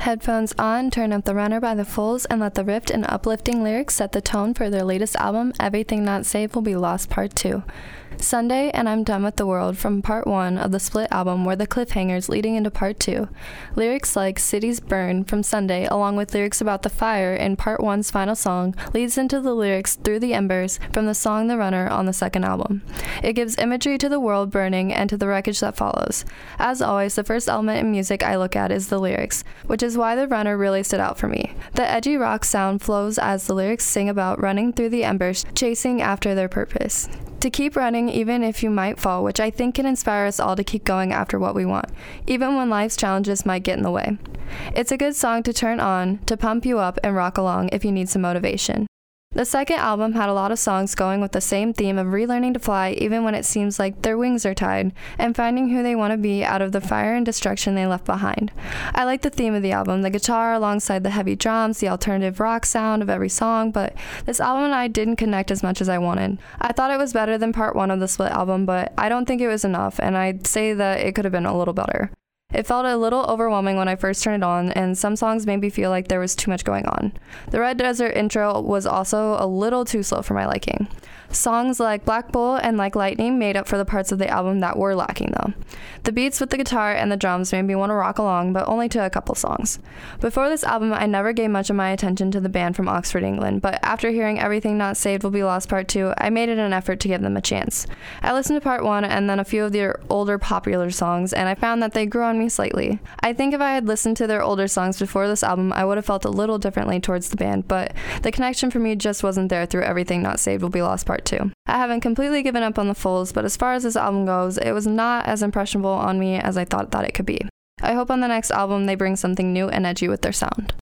Headphones on, turn up The Runner by The Fools, and let the rift and uplifting lyrics set the tone for their latest album, Everything Not Saved Will Be Lost Part 2. Sunday and I'm Done with the World from Part 1 of the split album were the cliffhangers leading into Part 2. Lyrics like Cities Burn from Sunday, along with lyrics about the fire in Part 1's final song, leads into the lyrics Through the Embers from the song The Runner on the second album. It gives imagery to the world burning and to the wreckage that follows. As always, the first element in music I look at is the lyrics, which is why The Runner really stood out for me. The edgy rock sound flows as the lyrics sing about running through the embers, chasing after their purpose. To keep running even if you might fall, which I think can inspire us all to keep going after what we want, even when life's challenges might get in the way. It's a good song to turn on, to pump you up and rock along if you need some motivation. The second album had a lot of songs going with the same theme of relearning to fly even when it seems like their wings are tied, and finding who they want to be out of the fire and destruction they left behind. I like the theme of the album, the guitar alongside the heavy drums, the alternative rock sound of every song, but this album and I didn't connect as much as I wanted. I thought it was better than Part 1 of the split album, but I don't think it was enough, and I'd say that it could have been a little better. It felt a little overwhelming when I first turned it on, and some songs made me feel like there was too much going on. The Red Desert intro was also a little too slow for my liking. Songs like Black Bull and Like Lightning made up for the parts of the album that were lacking, though. The beats with the guitar and the drums made me want to rock along, but only to a couple songs. Before this album, I never gave much of my attention to the band from Oxford, England, but after hearing Everything Not Saved Will Be Lost Part 2, I made it an effort to give them a chance. I listened to Part 1 and then a few of their older popular songs, and I found that they grew on me slightly. I think if I had listened to their older songs before this album, I would have felt a little differently towards the band, but the connection for me just wasn't there through Everything Not Saved Will Be Lost Part 2. I haven't completely given up on the Fools, but as far as this album goes, it was not as impressionable on me as I thought that it could be. I hope on the next album they bring something new and edgy with their sound.